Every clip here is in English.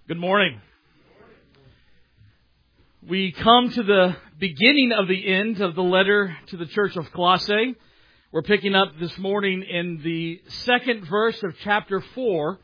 Good morning. We come to the beginning of the end of the letter to the church of Colossae. We're picking up this morning in the second verse of chapter 4.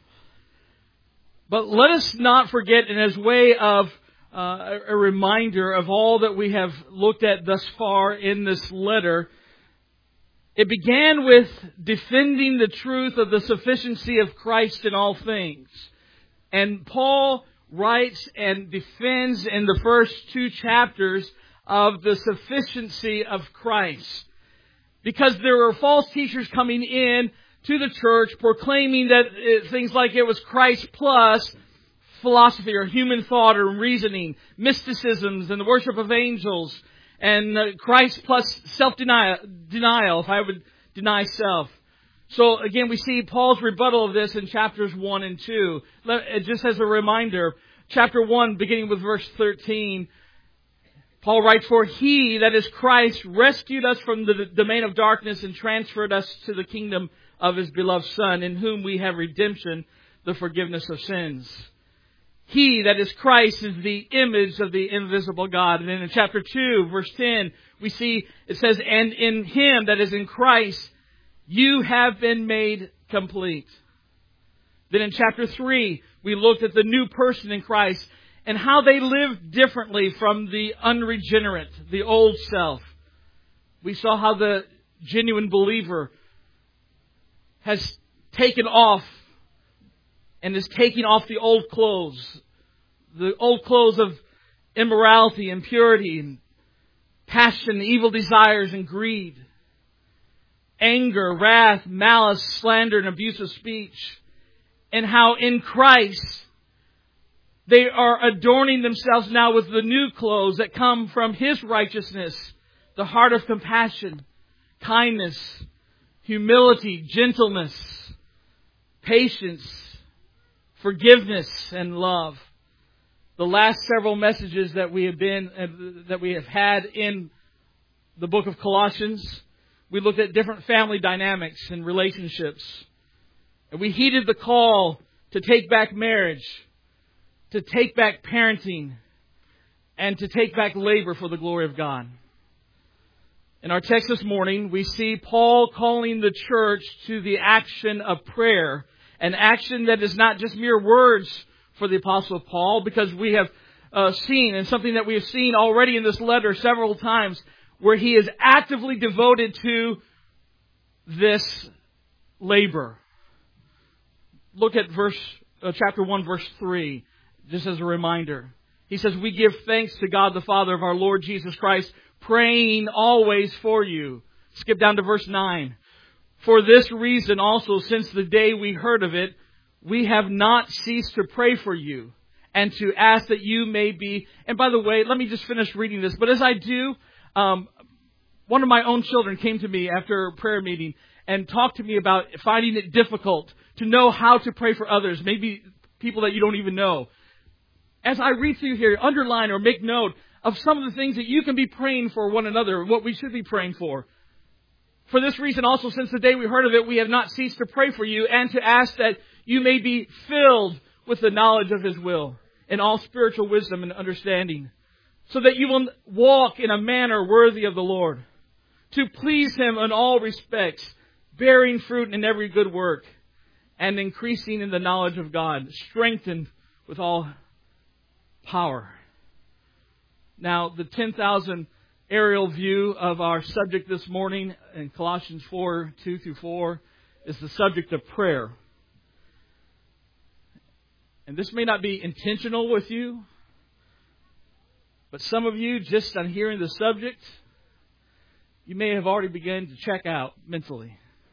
But let us not forget, and as way of a reminder of all that we have looked at thus far in this letter, it began with defending the truth of the sufficiency of Christ in all things. And Paul writes and defends in the first two chapters of the sufficiency of Christ. Because there were false teachers coming in to the church proclaiming that things like it was Christ plus philosophy or human thought or reasoning, mysticisms and the worship of angels, and Christ plus self-denial, if I would deny self. So again, we see Paul's rebuttal of this in chapters 1 and 2. Just as a reminder, chapter 1, beginning with verse 13, Paul writes, "For He, that is Christ, rescued us from the domain of darkness and transferred us to the kingdom of His beloved Son, in whom we have redemption, the forgiveness of sins." He, that is Christ, is the image of the invisible God. And then in chapter 2, verse 10, we see it says, "And in Him, that is in Christ, you have been made complete." Then in chapter 3, we looked at the new person in Christ and how they live differently from the unregenerate, the old self. We saw how the genuine believer has taken off and is taking off the old clothes of immorality, impurity, and passion, evil desires, and greed, anger, wrath, malice, slander, and abusive speech. And how in Christ they are adorning themselves now with the new clothes that come from His righteousness, the heart of compassion, kindness, humility, gentleness, patience, forgiveness, and love. The last several messages that we have had in the book of Colossians, we looked at different family dynamics and relationships. And we heeded the call to take back marriage, to take back parenting, and to take back labor for the glory of God. In our text this morning, we see Paul calling the church to the action of prayer, an action that is not just mere words for the Apostle Paul, because we have seen, and something that we have seen already in this letter several times, where he is actively devoted to this labor. Look at chapter 1, verse 3, just as a reminder. He says, "We give thanks to God the Father of our Lord Jesus Christ, praying always for you." Skip down to verse 9. "For this reason also, since the day we heard of it, we have not ceased to pray for you and to ask that you may be..." And by the way, let me just finish reading this. But as I do, one of my own children came to me after a prayer meeting and talked to me about finding it difficult to know how to pray for others, maybe people that you don't even know. As I read through here, underline or make note of some of the things that you can be praying for one another, what we should be praying for. "For this reason also, since the day we heard of it, we have not ceased to pray for you and to ask that you may be filled with the knowledge of His will and all spiritual wisdom and understanding, so that you will walk in a manner worthy of the Lord, to please Him in all respects, bearing fruit in every good work, and increasing in the knowledge of God, strengthened with all power." Now, the 10,000 aerial view of our subject this morning in Colossians 4, 2-4 is the subject of prayer. And this may not be intentional with you, but some of you, just on hearing the subject, you may have already begun to check out mentally.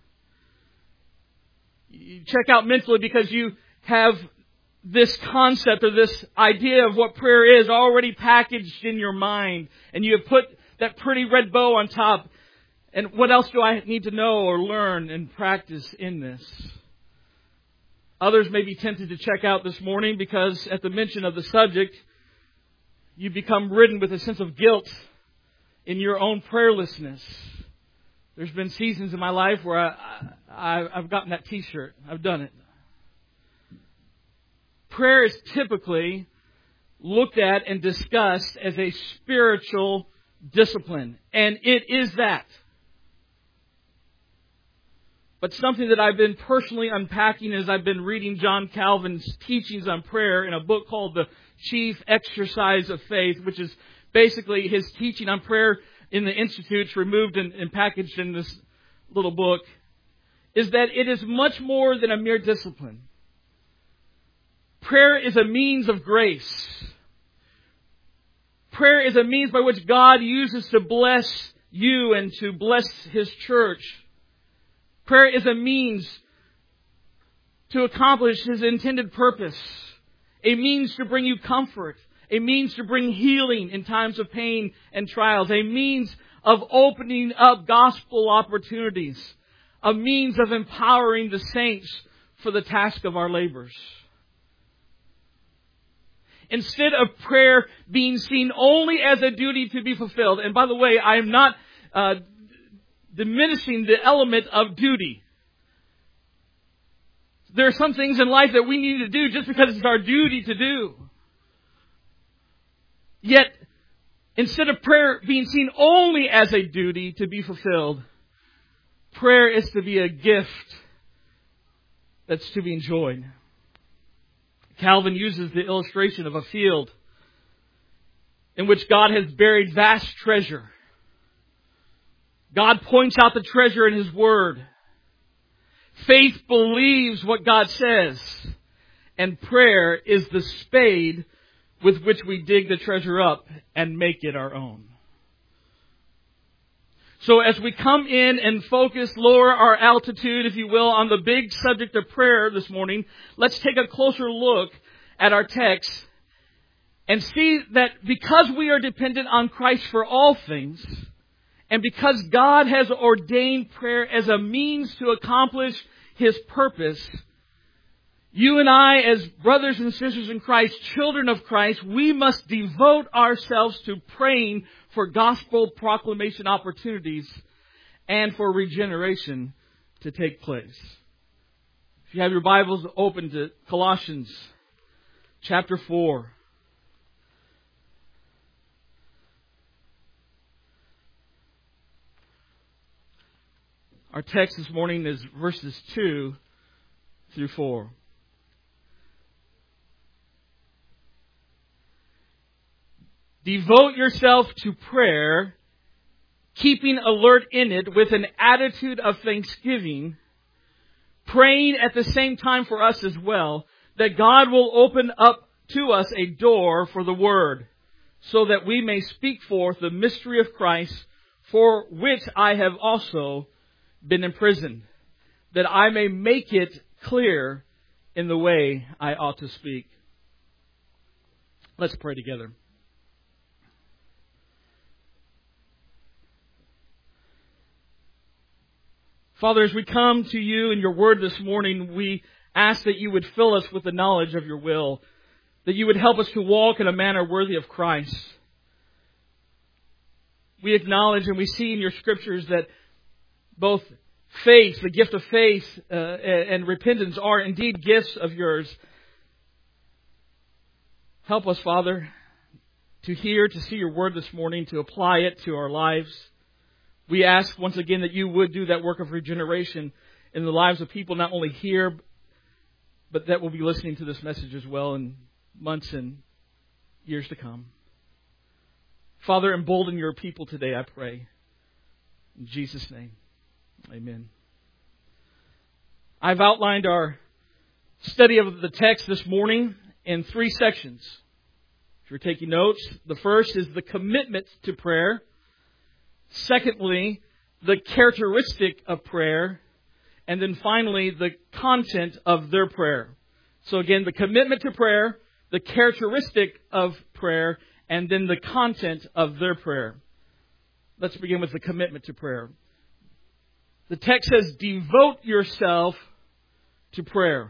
You check out mentally because you have this concept or this idea of what prayer is already packaged in your mind. And you have put that pretty red bow on top. And what else do I need to know or learn and practice in this? Others may be tempted to check out this morning because at the mention of the subject, you become ridden with a sense of guilt in your own prayerlessness. There's been seasons in my life where I've gotten that T-shirt. I've done it. prayer is typically looked at and discussed as a spiritual discipline. And it is that. But something that I've been personally unpacking as I've been reading John Calvin's teachings on prayer in a book called The Chief Exercise of Faith, which is basically his teaching on prayer in the Institutes, removed and packaged in this little book, is that it is much more than a mere discipline. Prayer is a means of grace. Prayer is a means by which God uses to bless you and to bless His church. Prayer is a means to accomplish His intended purpose. A means to bring you comfort. A means to bring healing in times of pain and trials. A means of opening up gospel opportunities. A means of empowering the saints for the task of our labors. Instead of prayer being seen only as a duty to be fulfilled, and by the way, I am not diminishing the element of duty. There are some things in life that we need to do just because it's our duty to do. Yet, instead of prayer being seen only as a duty to be fulfilled, prayer is to be a gift that's to be enjoyed. Calvin uses the illustration of a field in which God has buried vast treasure. God points out the treasure in His Word. Faith believes what God says. And prayer is the spade with which we dig the treasure up and make it our own. So as we come in and focus, lower our altitude, if you will, on the big subject of prayer this morning, let's take a closer look at our text and see that because we are dependent on Christ for all things, and because God has ordained prayer as a means to accomplish His purpose, you and I, as brothers and sisters in Christ, children of Christ, we must devote ourselves to praying for gospel proclamation opportunities and for regeneration to take place. If you have your Bibles open to Colossians chapter 4. Our text this morning is verses 2 through 4. Devote yourself to prayer, keeping alert in it with an attitude of thanksgiving, praying at the same time for us as well, that God will open up to us a door for the Word, so that we may speak forth the mystery of Christ, for which I have also been imprisoned, that I may make it clear in the way I ought to speak. Let's pray together. Father, as we come to you in your word this morning, we ask that you would fill us with the knowledge of your will, that you would help us to walk in a manner worthy of Christ. We acknowledge and we see in your scriptures that both faith, the gift of faith, and repentance are indeed gifts of yours. Help us, Father, to hear, to see your word this morning, to apply it to our lives. We ask once again that you would do that work of regeneration in the lives of people, not only here, but that will be listening to this message as well in months and years to come. Father, embolden your people today, I pray. In Jesus' name, amen. I've outlined our study of the text this morning in 3 sections. If you're taking notes, the first is the commitment to prayer. Secondly, the characteristic of prayer. And then finally, the content of their prayer. So again, the commitment to prayer, the characteristic of prayer, and then the content of their prayer. Let's begin with the commitment to prayer. The text says, devote yourself to prayer.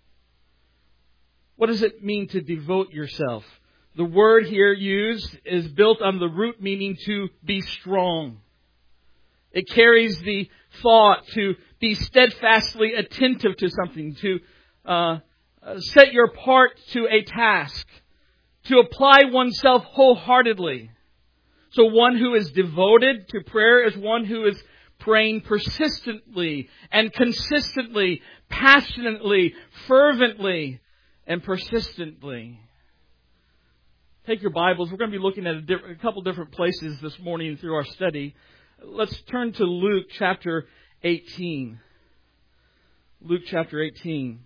What does it mean to devote yourself? The word here used is built on the root meaning to be strong. It carries the thought to be steadfastly attentive to something, to set your part to a task, to apply oneself wholeheartedly. So one who is devoted to prayer is one who is praying persistently and consistently, passionately, fervently, and persistently. Take your Bibles. We're going to be looking at a couple different places this morning through our study. Let's turn to Luke chapter 18. Luke chapter 18.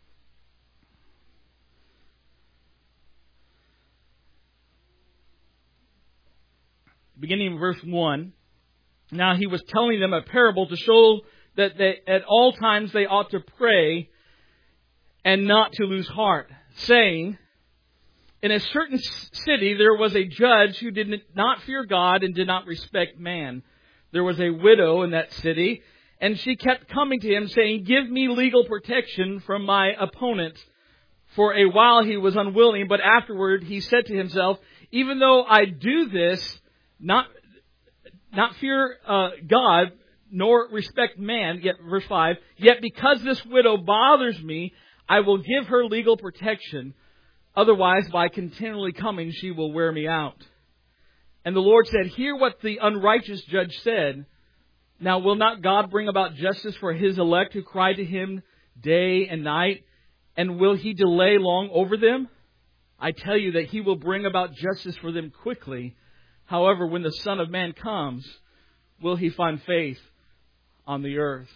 Beginning in verse 1. Now he was telling them a parable to show that at all times they ought to pray and not to lose heart, saying, in a certain city there was a judge who did not fear God and did not respect man. There was a widow in that city, and she kept coming to him, saying, give me legal protection from my opponent. For a while he was unwilling, but afterward he said to himself, even though I do this, not fear God, nor respect man, yet verse 5, yet because this widow bothers me, I will give her legal protection. Otherwise, by continually coming, she will wear me out. And the Lord said, hear what the unrighteous judge said. Now will not God bring about justice for His elect who cry to Him day and night? And will He delay long over them? I tell you that He will bring about justice for them quickly. However, when the Son of Man comes, will He find faith on the earth?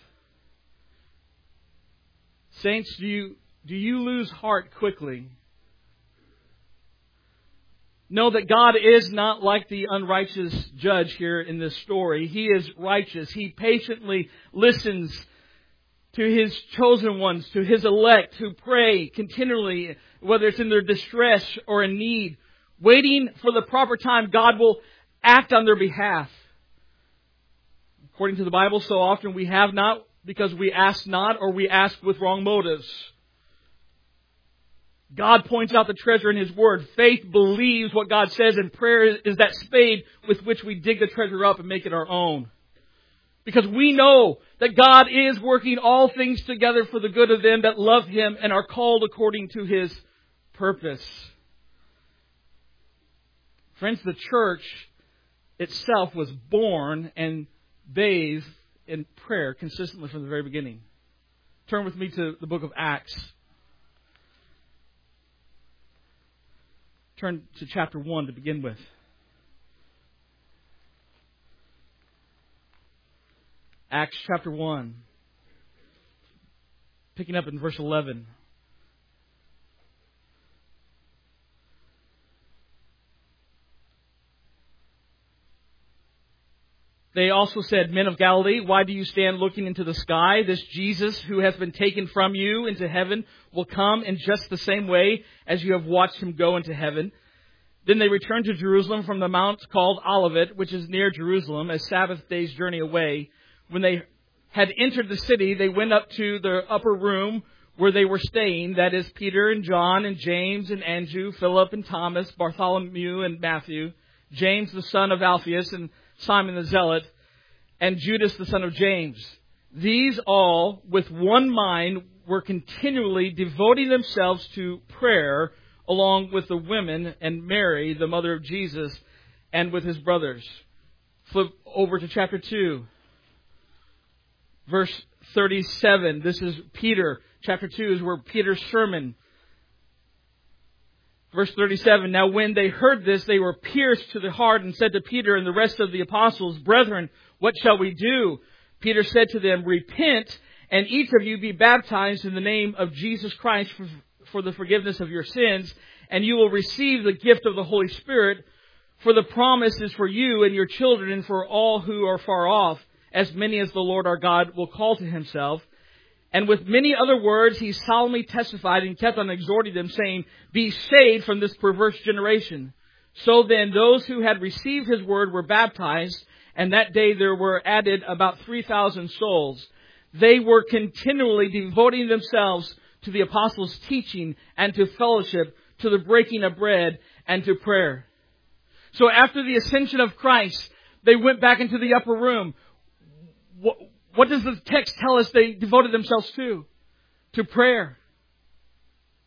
Saints, do you lose heart quickly? Know that God is not like the unrighteous judge here in this story. He is righteous. He patiently listens to His chosen ones, to His elect who pray continually, whether it's in their distress or in need. Waiting for the proper time, God will act on their behalf. According to the Bible, so often we have not because we ask not, or we ask with wrong motives. God points out the treasure in His Word. Faith believes what God says, and prayer is that spade with which we dig the treasure up and make it our own. Because we know that God is working all things together for the good of them that love Him and are called according to His purpose. Friends, the church itself was born and bathed in prayer consistently from the very beginning. Turn with me to the book of Acts. Turn to chapter 1 to begin with. Acts chapter 1. Picking up in verse 11. They also said, men of Galilee, why do you stand looking into the sky? This Jesus who has been taken from you into heaven will come in just the same way as you have watched Him go into heaven. Then they returned to Jerusalem from the mount called Olivet, which is near Jerusalem, a Sabbath day's journey away. When they had entered the city, they went up to the upper room where they were staying. That is Peter and John and James and Andrew, Philip and Thomas, Bartholomew and Matthew, James the son of Alphaeus and Simon the Zealot, and Judas the son of James. These all, with one mind, were continually devoting themselves to prayer, along with the women and Mary, the mother of Jesus, and with His brothers. Flip over to chapter 2, verse 37. This is Peter. Chapter 2 is where Peter's sermon. Verse 37, now when they heard this, they were pierced to the heart and said to Peter and the rest of the apostles, brethren, what shall we do? Peter said to them, repent, and each of you be baptized in the name of Jesus Christ for the forgiveness of your sins, and you will receive the gift of the Holy Spirit, for the promise is for you and your children and for all who are far off, as many as the Lord our God will call to Himself. And with many other words, he solemnly testified and kept on exhorting them, saying, be saved from this perverse generation. So then those who had received His word were baptized, and that day there were added about 3,000 souls. They were continually devoting themselves to the apostles' teaching and to fellowship, to the breaking of bread and to prayer. So after the ascension of Christ, they went back into the upper room. What does the text tell us they devoted themselves to? To prayer.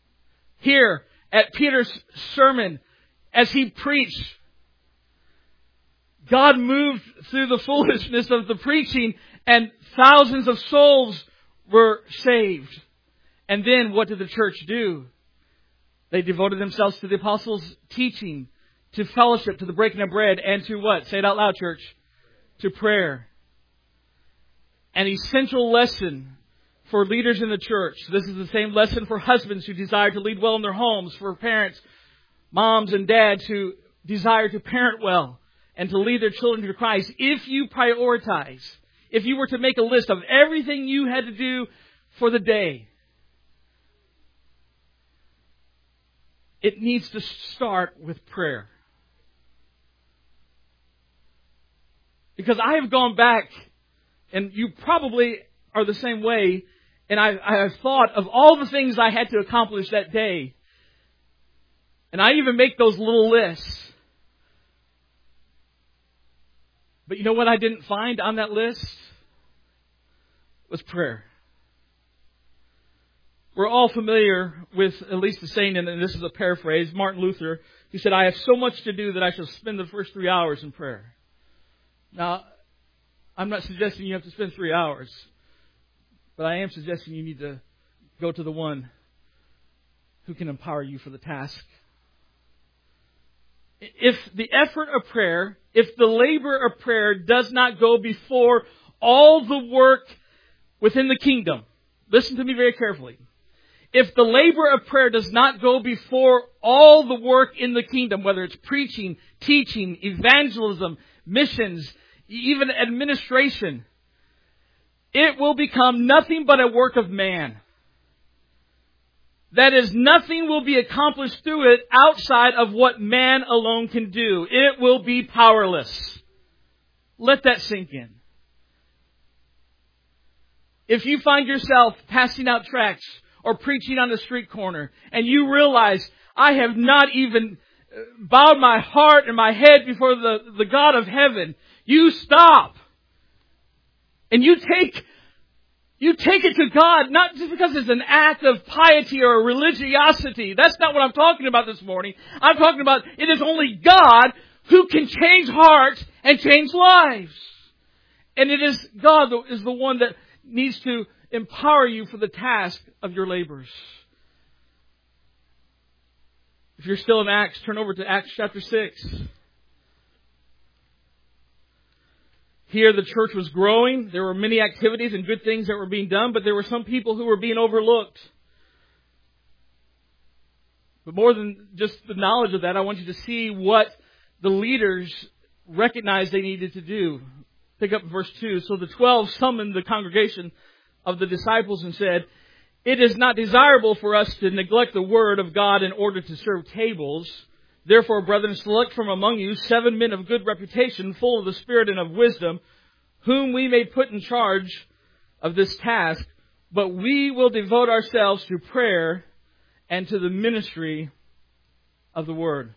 Here at Peter's sermon, as he preached, God moved through the foolishness of the preaching and thousands of souls were saved. And then what did the church do? They devoted themselves to the apostles' teaching, to fellowship, to the breaking of bread, and to what? Say it out loud, church. To prayer. An essential lesson for leaders in the church. This is the same lesson for husbands who desire to lead well in their homes, for parents, moms and dads who desire to parent well and to lead their children to Christ. If you prioritize, if you were to make a list of everything you had to do for the day, it needs to start with prayer. Because I have gone back, and you probably are the same way, and I have thought of all the things I had to accomplish that day. And I even make those little lists. But you know what I didn't find on that list? Was prayer. We're all familiar with at least the saying, and this is a paraphrase, Martin Luther, who said, I have so much to do that I shall spend the first 3 hours in prayer. Now, I'm not suggesting you have to spend 3 hours, but I am suggesting you need to go to the one who can empower you for the task. If the effort of prayer, if the labor of prayer does not go before all the work within the kingdom, listen to me very carefully. If the labor of prayer does not go before all the work in the kingdom, whether it's preaching, teaching, evangelism, missions, even administration, it will become nothing but a work of man. That is, nothing will be accomplished through it outside of what man alone can do. It will be powerless. Let that sink in. If you find yourself passing out tracts or preaching on the street corner and you realize, I have not even bowed my heart and my head before the God of heaven, you stop. And you take it to God, not just because it's an act of piety or religiosity. That's not what I'm talking about this morning. I'm talking about it is only God who can change hearts and change lives. And it is God that is the one that needs to empower you for the task of your labors. If you're still in Acts, turn over to Acts chapter 6. Here the church was growing. There were many activities and good things that were being done, but there were some people who were being overlooked. But more than just the knowledge of that, I want you to see what the leaders recognized they needed to do. Pick up verse 2. So the 12 summoned the congregation of the disciples and said, it is not desirable for us to neglect the word of God in order to serve tables. Therefore, brethren, select from among you 7 men of good reputation, full of the Spirit and of wisdom, whom we may put in charge of this task. But we will devote ourselves to prayer and to the ministry of the word.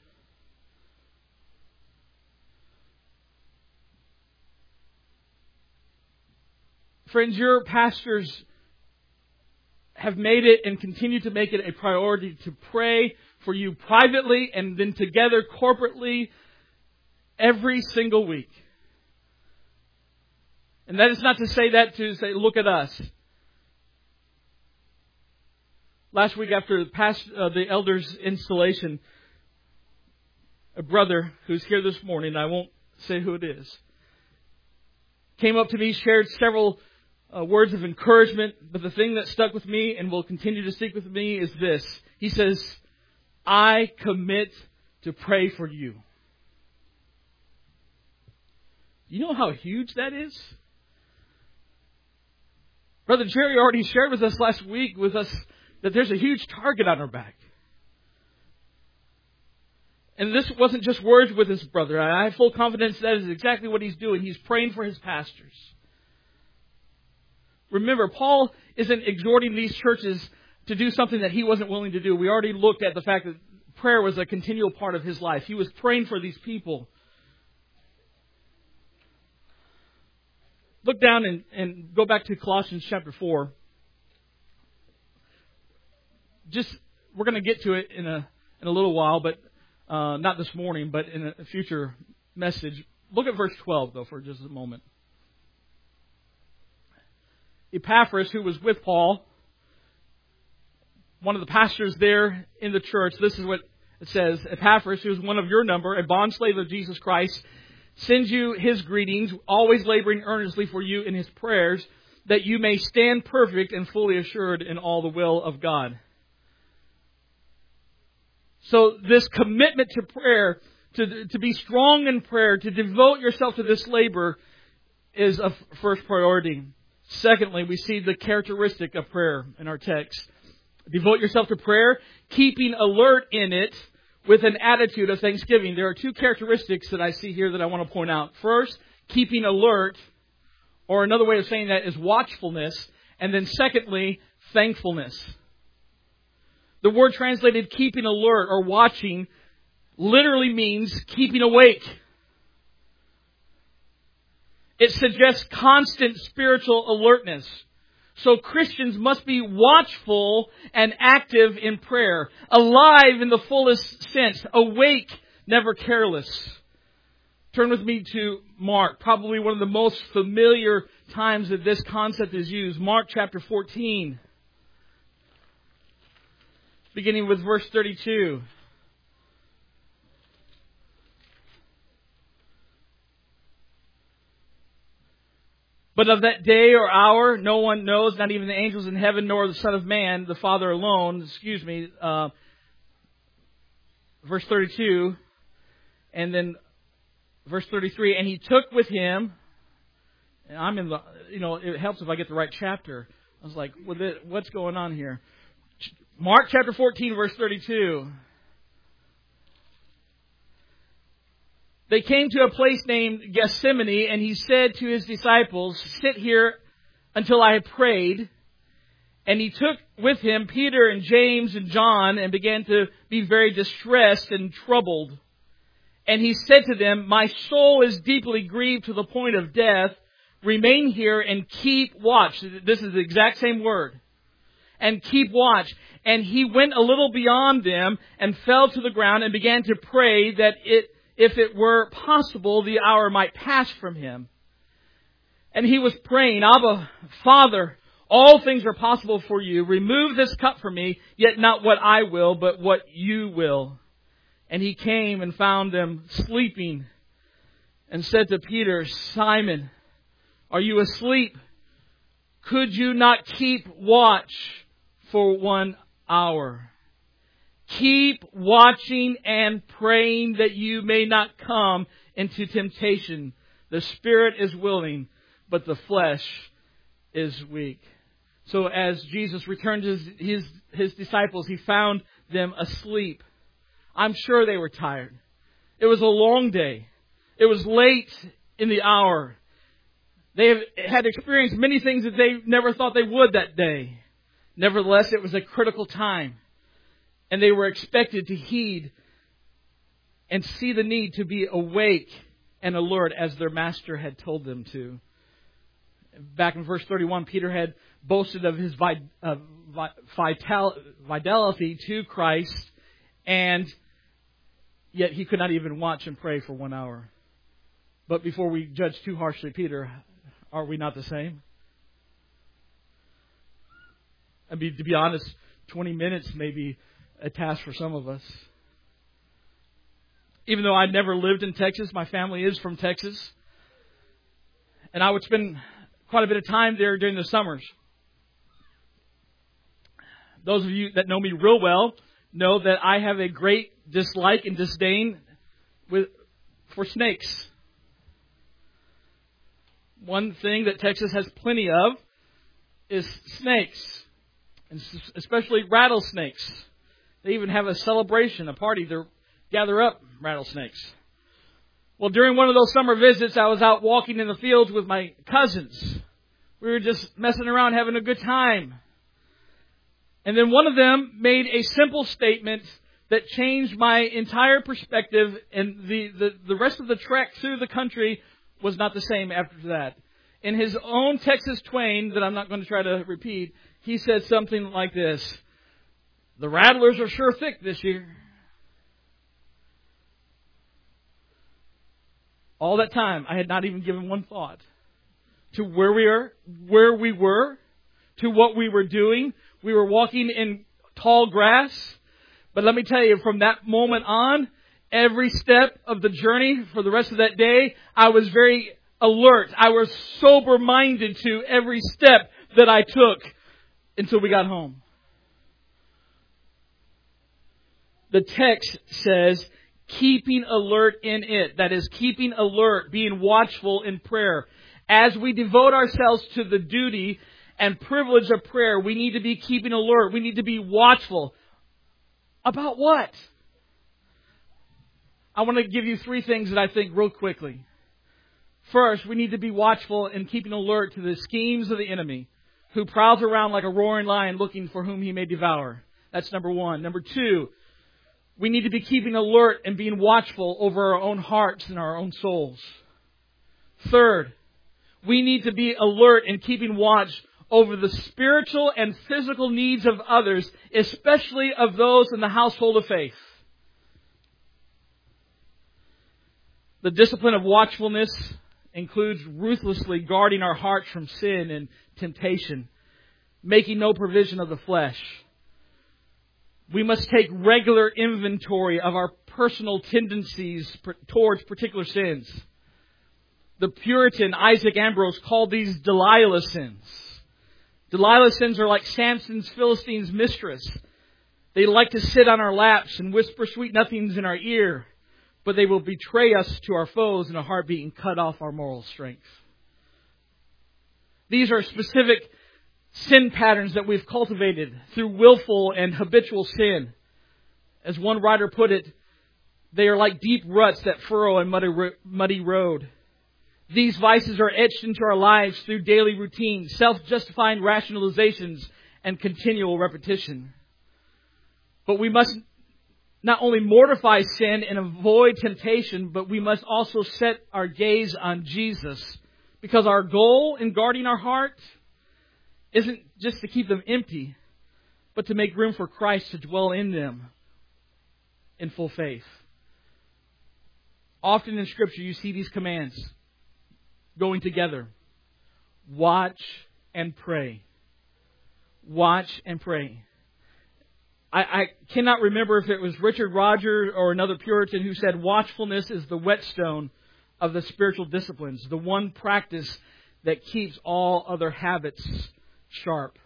Friends, your pastors have made it and continue to make it a priority to pray for you privately and then together corporately every single week. And that is not to say that to say, look at us. Last week after the elders' installation, a brother who's here this morning, I won't say who it is, came up to me, shared several words of encouragement, but the thing that stuck with me and will continue to stick with me is this. He says, I commit to pray for you. You know how huge that is? Brother Jerry already shared with us last week that there's a huge target on our back. And this wasn't just words with his brother. I have full confidence that is exactly what he's doing. He's praying for his pastors. Remember, Paul isn't exhorting these churches to do something that he wasn't willing to do. We already looked at the fact that prayer was a continual part of his life. He was praying for these people. Look down and go back to Colossians chapter 4. Just we're going to get to it in a little while, but not this morning, but in a future message. Look at verse 12, though, for just a moment. Epaphras, who was with Paul, one of the pastors there in the church, this is what it says. Epaphras, who is one of your number, a bondslave of Jesus Christ, sends you his greetings, always laboring earnestly for you in his prayers, that you may stand perfect and fully assured in all the will of God. So this commitment to prayer, to be strong in prayer, to devote yourself to this labor is a first priority. Secondly, we see the characteristic of prayer in our text. Devote yourself to prayer, keeping alert in it with an attitude of thanksgiving. There are two characteristics that I see here that I want to point out. First, keeping alert, or another way of saying that is watchfulness. And then secondly, thankfulness. The word translated keeping alert or watching literally means keeping awake. It suggests constant spiritual alertness. So Christians must be watchful and active in prayer, alive in the fullest sense, awake, never careless. Turn with me to Mark, probably one of the most familiar times that this concept is used. Mark chapter 14, beginning with verse 32. But of that day or hour, no one knows, not even the angels in heaven, nor the Son of Man, the Father alone. Verse 32, and then verse 33. And he took with him, and I'm in the, it helps if I get the right chapter. I was like, what's going on here? Mark chapter 14, verse 32. They came to a place named Gethsemane, and he said to his disciples, sit here until I have prayed. And he took with him Peter and James and John and began to be very distressed and troubled. And he said to them, my soul is deeply grieved to the point of death. Remain here and keep watch. This is the exact same word. And keep watch. And he went a little beyond them and fell to the ground and began to pray that if it were possible, the hour might pass from him. And he was praying, Abba, Father, all things are possible for you. Remove this cup from me, yet not what I will, but what you will. And he came and found them sleeping and said to Peter, Simon, are you asleep? Could you not keep watch for 1 hour? Keep watching and praying that you may not come into temptation. The spirit is willing, but the flesh is weak. So as Jesus returned to his disciples, he found them asleep. I'm sure they were tired. It was a long day. It was late in the hour. They had experienced many things that they never thought they would that day. Nevertheless, it was a critical time. And they were expected to heed and see the need to be awake and alert as their master had told them to. Back in verse 31, Peter had boasted of his fidelity to Christ, and yet he could not even watch and pray for 1 hour. But before we judge too harshly Peter, are we not the same? I mean, to be honest, 20 minutes may be a task for some of us. Even though I never lived in Texas, my family is from Texas. And I would spend quite a bit of time there during the summers. Those of you that know me real well know that I have a great dislike and disdain for snakes. One thing that Texas has plenty of is snakes, and especially rattlesnakes. They even have a celebration, a party to gather up rattlesnakes. Well, during one of those summer visits, I was out walking in the fields with my cousins. We were just messing around, having a good time. And then one of them made a simple statement that changed my entire perspective, and the rest of the trek through the country was not the same after that. In his own Texas twang, that I'm not going to try to repeat, he said something like this: The Rattlers are sure thick this year. All that time, I had not even given one thought to where we were, to what we were doing. We were walking in tall grass. But let me tell you, from that moment on, every step of the journey for the rest of that day, I was very alert. I was sober-minded to every step that I took until we got home. The text says, keeping alert in it. That is, keeping alert, being watchful in prayer. As we devote ourselves to the duty and privilege of prayer, we need to be keeping alert. We need to be watchful. About what? I want to give you 3 things that I think real quickly. First, we need to be watchful and keeping alert to the schemes of the enemy, who prowls around like a roaring lion looking for whom he may devour. That's number 1. Number 2, we need to be keeping alert and being watchful over our own hearts and our own souls. Third, we need to be alert and keeping watch over the spiritual and physical needs of others, especially of those in the household of faith. The discipline of watchfulness includes ruthlessly guarding our hearts from sin and temptation, making no provision of the flesh. We must take regular inventory of our personal tendencies towards particular sins. The Puritan Isaac Ambrose called these Delilah sins. Delilah sins are like Samson's Philistine's mistress. They like to sit on our laps and whisper sweet nothings in our ear, but they will betray us to our foes in a heartbeat and cut off our moral strength. These are specific sin patterns that we've cultivated through willful and habitual sin. As one writer put it, they are like deep ruts that furrow a muddy road. These vices are etched into our lives through daily routine, self-justifying rationalizations, and continual repetition. But we must not only mortify sin and avoid temptation, but we must also set our gaze on Jesus. Because our goal in guarding our heart isn't just to keep them empty, but to make room for Christ to dwell in them in full faith. Often in Scripture you see these commands going together. Watch and pray. Watch and pray. I cannot remember if it was Richard Rogers or another Puritan who said watchfulness is the whetstone of the spiritual disciplines, the one practice that keeps all other habits sharp.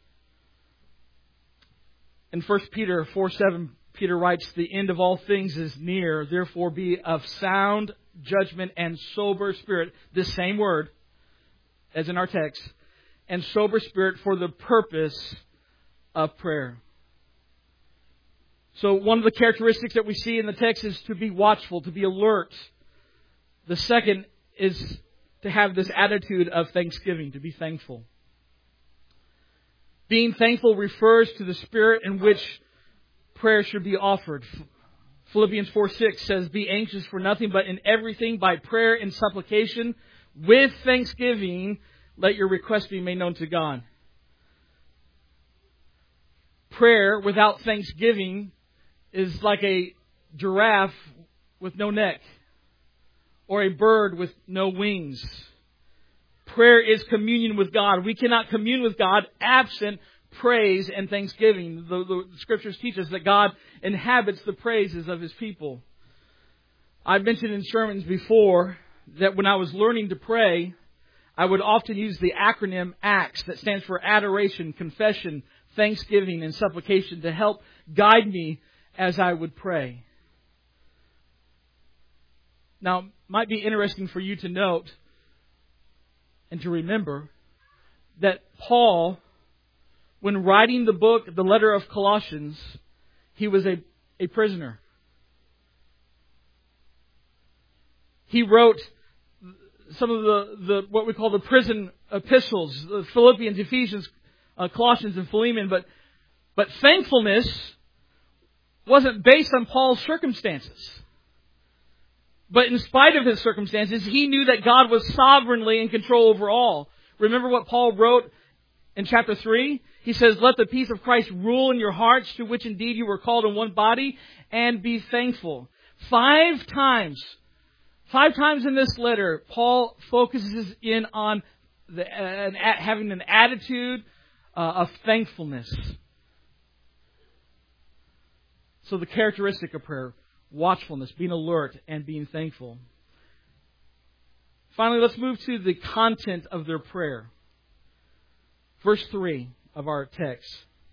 In 1 Peter 4:7, Peter writes, "The end of all things is near, therefore be of sound judgment and sober spirit," this same word as in our text, "and sober spirit for the purpose of prayer." So one of the characteristics that we see in the text is to be watchful, to be alert. The second is to have this attitude of thanksgiving, to be thankful. Being thankful refers to the spirit in which prayer should be offered. Philippians 4:6 says, "Be anxious for nothing, but in everything by prayer and supplication, with thanksgiving, let your requests be made known to God." Prayer without thanksgiving is like a giraffe with no neck, or a bird with no wings. Prayer is communion with God. We cannot commune with God absent praise and thanksgiving. The Scriptures teach us that God inhabits the praises of His people. I've mentioned in sermons before that when I was learning to pray, I would often use the acronym ACTS, that stands for Adoration, Confession, Thanksgiving, and Supplication, to help guide me as I would pray. Now, it might be interesting for you to note and to remember that Paul, when writing the letter of Colossians, he was a prisoner. He wrote some of the what we call the prison epistles, the Philippians, Ephesians, Colossians, and Philemon. But thankfulness wasn't based on Paul's circumstances. But in spite of his circumstances, he knew that God was sovereignly in control over all. Remember what Paul wrote In chapter 3, he says, let the peace of Christ rule in your hearts, to which indeed you were called in one body, and be thankful. 5 times in this letter, Paul focuses in on having an attitude of thankfulness. So the characteristic of prayer, watchfulness, being alert, and being thankful. Finally, let's move to the content of their prayer. Verse 3 of our text.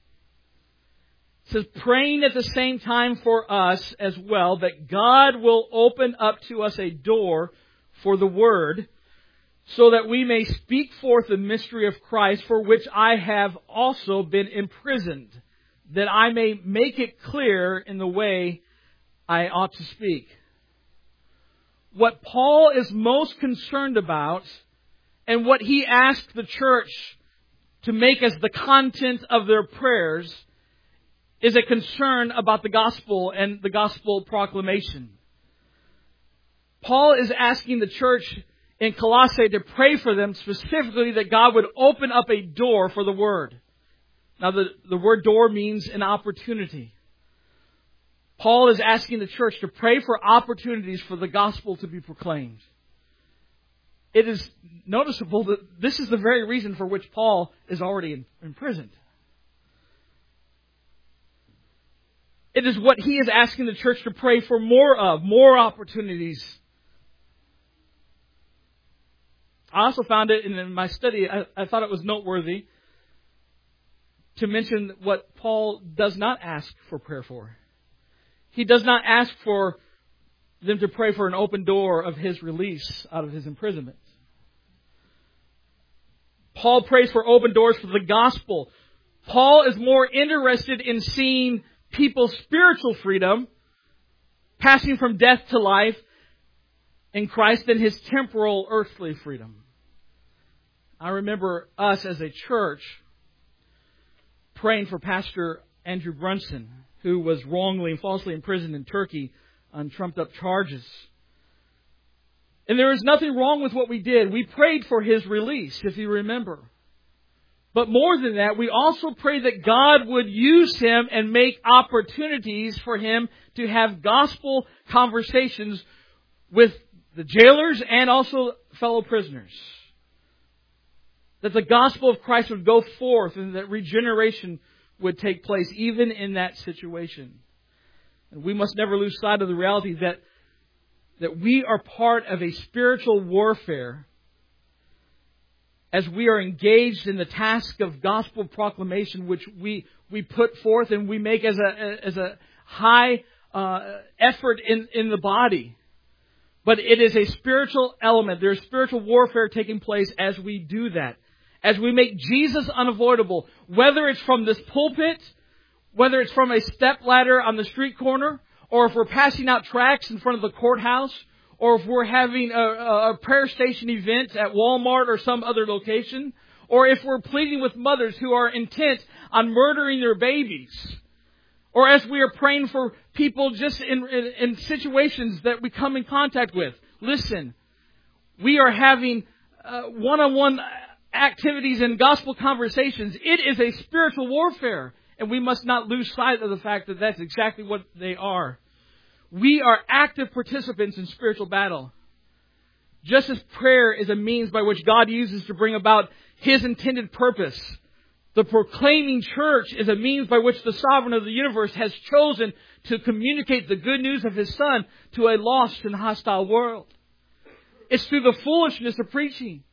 It says, praying at the same time for us as well, that God will open up to us a door for the word, so that we may speak forth the mystery of Christ, for which I have also been imprisoned, that I may make it clear in the way I ought to speak. What Paul is most concerned about, and what he asked the church to make as the content of their prayers, is a concern about the gospel and the gospel proclamation. Paul is asking the church in Colossae to pray for them, specifically that God would open up a door for the word. Now the word door means an opportunity. Paul is asking the church to pray for opportunities for the gospel to be proclaimed. It is noticeable that this is the very reason for which Paul is already imprisoned. It is what he is asking the church to pray for more of, more opportunities. I also found it in my study, I thought it was noteworthy to mention what Paul does not ask for prayer for. He does not ask for them to pray for an open door of his release out of his imprisonment. Paul prays for open doors for the gospel. Paul is more interested in seeing people's spiritual freedom, passing from death to life in Christ, than his temporal earthly freedom. I remember us as a church praying for Pastor Andrew Brunson, who was wrongly and falsely imprisoned in Turkey on trumped-up charges. And there is nothing wrong with what we did. We prayed for his release, if you remember. But more than that, we also prayed that God would use him and make opportunities for him to have gospel conversations with the jailers and also fellow prisoners. That the gospel of Christ would go forth and that regeneration would take place even in that situation. And we must never lose sight of the reality that we are part of a spiritual warfare as we are engaged in the task of gospel proclamation, which we put forth and we make as a high effort in the body. But it is a spiritual element. There is spiritual warfare taking place as we do that. As we make Jesus unavoidable, whether it's from this pulpit, whether it's from a step ladder on the street corner, or if we're passing out tracts in front of the courthouse, or if we're having a prayer station event at Walmart or some other location, or if we're pleading with mothers who are intent on murdering their babies, or as we are praying for people just in situations that we come in contact with. Listen, we are having one-on-one activities and gospel conversations. It is a spiritual warfare, and we must not lose sight of the fact that that's exactly what they are. We are active participants in spiritual battle. Just as prayer is a means by which God uses to bring about His intended purpose, the proclaiming church is a means by which the sovereign of the universe has chosen to communicate the good news of His Son to a lost and hostile world. It's through the foolishness of preaching.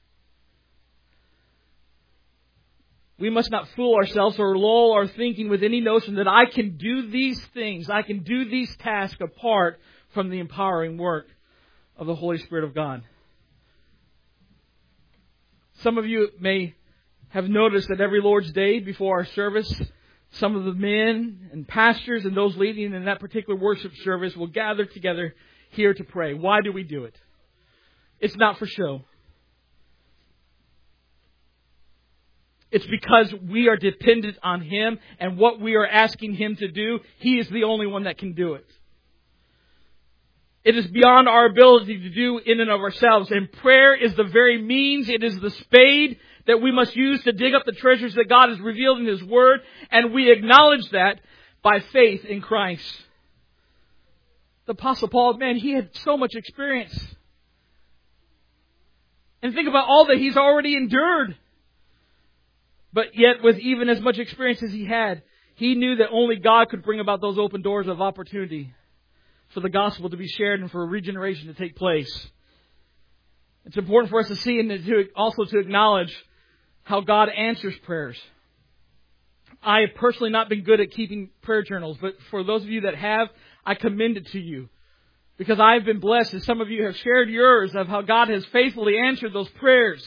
We must not fool ourselves or lull our thinking with any notion that I can do these things, I can do these tasks apart from the empowering work of the Holy Spirit of God. Some of you may have noticed that every Lord's Day before our service, some of the men and pastors and those leading in that particular worship service will gather together here to pray. Why do we do it? It's not for show. It's because we are dependent on Him, and what we are asking Him to do, He is the only one that can do it. It is beyond our ability to do in and of ourselves, and prayer is the very means, it is the spade that we must use to dig up the treasures that God has revealed in His Word, and we acknowledge that by faith in Christ. The Apostle Paul, man, he had so much experience. And think about all that he's already endured. But yet, with even as much experience as he had, he knew that only God could bring about those open doors of opportunity for the gospel to be shared and for regeneration to take place. It's important for us to see and also to acknowledge how God answers prayers. I have personally not been good at keeping prayer journals, but for those of you that have, I commend it to you. Because I've been blessed, as some of you have shared yours, of how God has faithfully answered those prayers.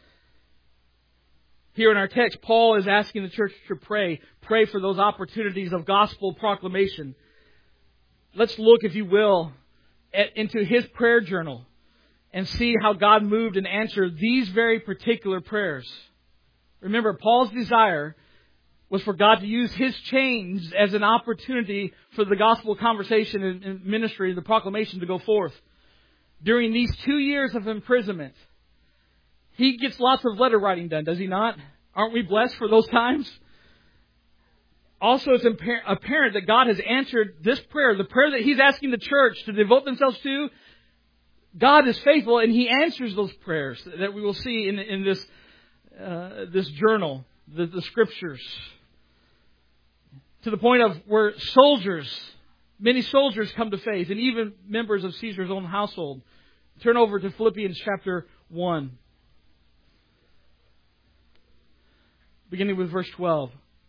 Here in our text, Paul is asking the church to pray. Pray for those opportunities of gospel proclamation. Let's look, if you will, into his prayer journal and see how God moved and answered these very particular prayers. Remember, Paul's desire was for God to use his chains as an opportunity for the gospel conversation and ministry, the proclamation to go forth. During these 2 years of imprisonment, he gets lots of letter writing done, does he not? Aren't we blessed for those times? Also, it's apparent that God has answered this prayer, the prayer that he's asking the church to devote themselves to. God is faithful, and he answers those prayers that we will see in this journal, the scriptures. To the point of where many soldiers come to faith, and even members of Caesar's own household. Turn over to Philippians chapter 1. Beginning with verse 12.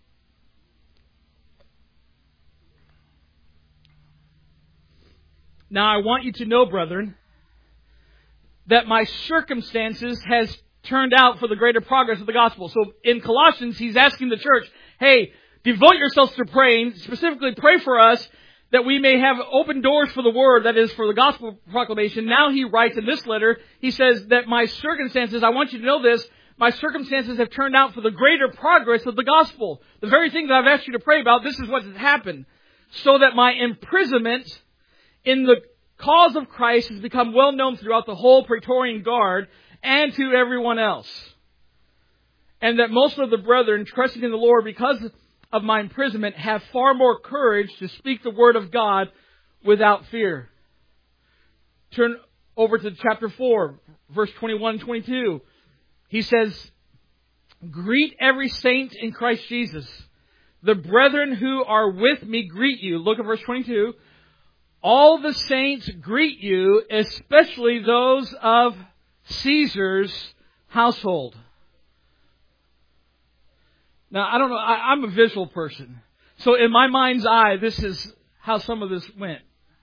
Now I want you to know, brethren, that my circumstances has turned out for the greater progress of the gospel. So in Colossians, he's asking the church, hey, devote yourselves to praying, specifically pray for us, that we may have open doors for the word, that is, for the gospel proclamation. Now he writes in this letter, he says that my circumstances, I want you to know this, my circumstances have turned out for the greater progress of the gospel. The very thing that I've asked you to pray about, this is what has happened. So that my imprisonment in the cause of Christ has become well known throughout the whole Praetorian Guard and to everyone else. And that most of the brethren, trusting in the Lord because of my imprisonment, have far more courage to speak the word of God without fear. Turn over to chapter 4, verse 21 and 22. He says, greet every saint in Christ Jesus. The brethren who are with me greet you. Look at verse 22. All the saints greet you, especially those of Caesar's household. Now, I don't know, I'm a visual person. So in my mind's eye, this is how some of this went.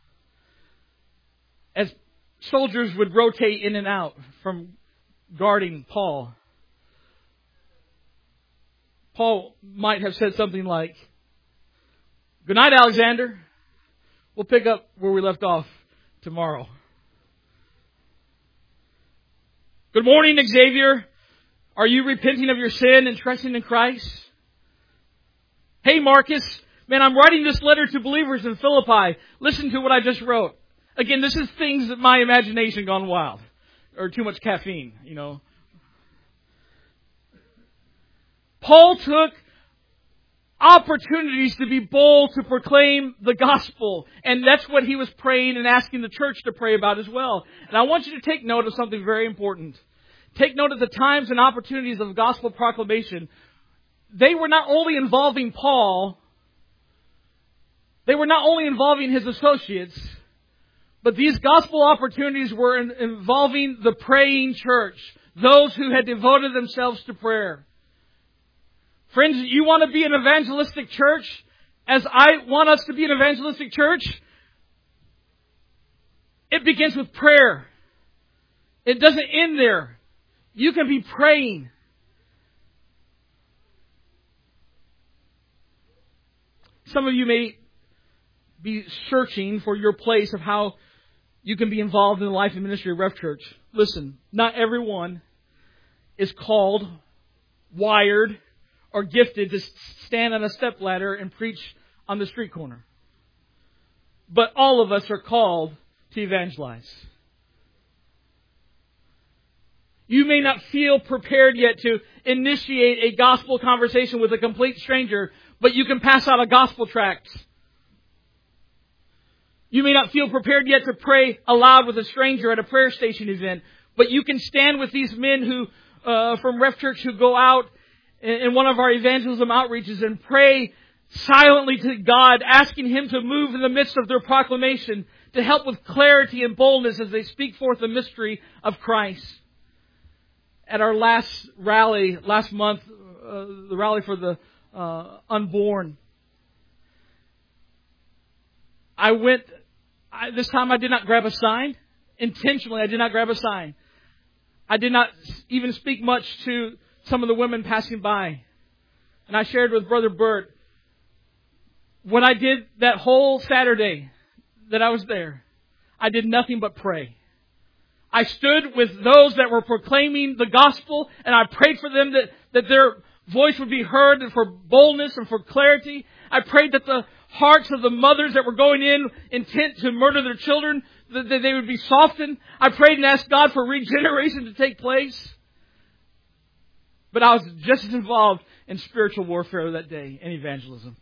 As soldiers would rotate in and out from guarding Paul, Paul might have said something like, good night, Alexander. We'll pick up where we left off tomorrow. Good morning, Xavier. Are you repenting of your sin and trusting in Christ? Hey, Marcus. Man, I'm writing this letter to believers in Philippi. Listen to what I just wrote. Again, this is things that my imagination gone wild. Or too much caffeine, you know. Paul took opportunities to be bold to proclaim the gospel. And that's what he was praying and asking the church to pray about as well. And I want you to take note of something very important. Take note of the times and opportunities of gospel proclamation. They were not only involving Paul, they were not only involving his associates, but these gospel opportunities were involving the praying church, those who had devoted themselves to prayer. Friends, you want to be an evangelistic church, as I want us to be an evangelistic church? It begins with prayer. It doesn't end there. You can be praying. Some of you may be searching for your place of how you can be involved in the life and ministry of Ref Church. Listen, not everyone is called, wired, or gifted to stand on a stepladder and preach on the street corner. But all of us are called to evangelize. You may not feel prepared yet to initiate a gospel conversation with a complete stranger, but you can pass out a gospel tract. You may not feel prepared yet to pray aloud with a stranger at a prayer station event, but you can stand with these men who, from Ref Church, who go out in one of our evangelism outreaches and pray silently to God, asking Him to move in the midst of their proclamation, to help with clarity and boldness as they speak forth the mystery of Christ. At our last rally, last month, the rally for the unborn, this time I did not grab a sign. Intentionally, I did not grab a sign. I did not even speak much to some of the women passing by. And I shared with Brother Bert, when I did that whole Saturday that I was there, I did nothing but pray. I stood with those that were proclaiming the gospel, and I prayed for them that their voice would be heard, and for boldness and for clarity. I prayed that the hearts of the mothers that were going in intent to murder their children, that they would be softened. I prayed and asked God for regeneration to take place. But I was just as involved in spiritual warfare that day and evangelism.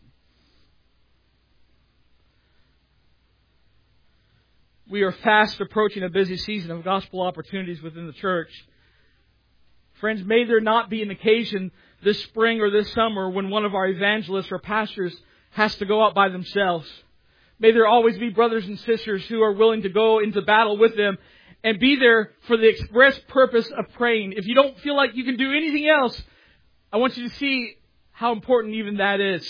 We are fast approaching a busy season of gospel opportunities within the church. Friends, may there not be an occasion this spring or this summer when one of our evangelists or pastors has to go out by themselves. May there always be brothers and sisters who are willing to go into battle with them and be there for the express purpose of praying. If you don't feel like you can do anything else, I want you to see how important even that is.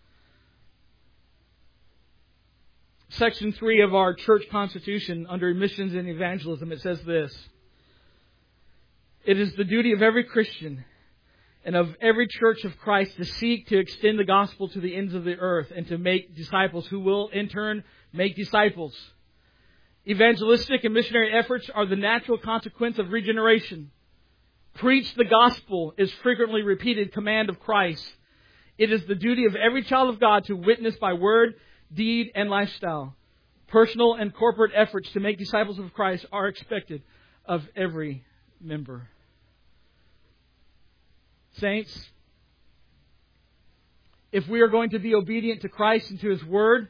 Section 3 of our church constitution under missions and evangelism, it says this: it is the duty of every Christian and of every church of Christ to seek to extend the gospel to the ends of the earth and to make disciples who will in turn make disciples. Evangelistic and missionary efforts are the natural consequence of regeneration. Preach the gospel is frequently repeated command of Christ. It is the duty of every child of God to witness by word, deed, and lifestyle. Personal and corporate efforts to make disciples of Christ are expected of every member. Saints, if we are going to be obedient to Christ and to His Word,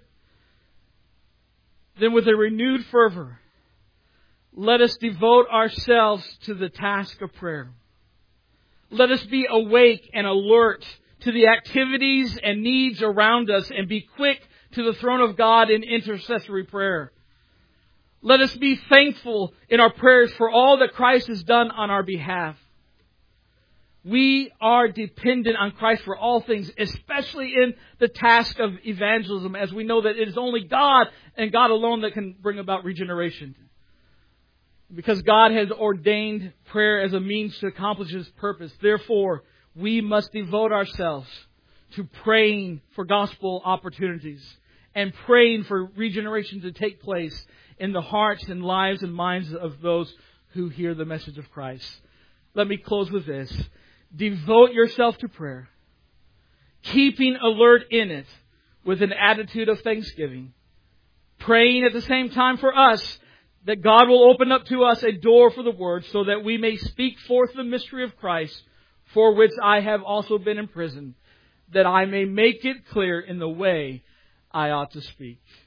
then with a renewed fervor, let us devote ourselves to the task of prayer. Let us be awake and alert to the activities and needs around us and be quick to the throne of God in intercessory prayer. Let us be thankful in our prayers for all that Christ has done on our behalf. We are dependent on Christ for all things, especially in the task of evangelism, as we know that it is only God and God alone that can bring about regeneration. Because God has ordained prayer as a means to accomplish His purpose. Therefore, we must devote ourselves to praying for gospel opportunities and praying for regeneration to take place in the hearts and lives and minds of those who hear the message of Christ. Let me close with this. Devote yourself to prayer, keeping alert in it with an attitude of thanksgiving. Praying at the same time for us that God will open up to us a door for the Word so that we may speak forth the mystery of Christ, for which I have also been imprisoned, that I may make it clear in the way I ought to speak.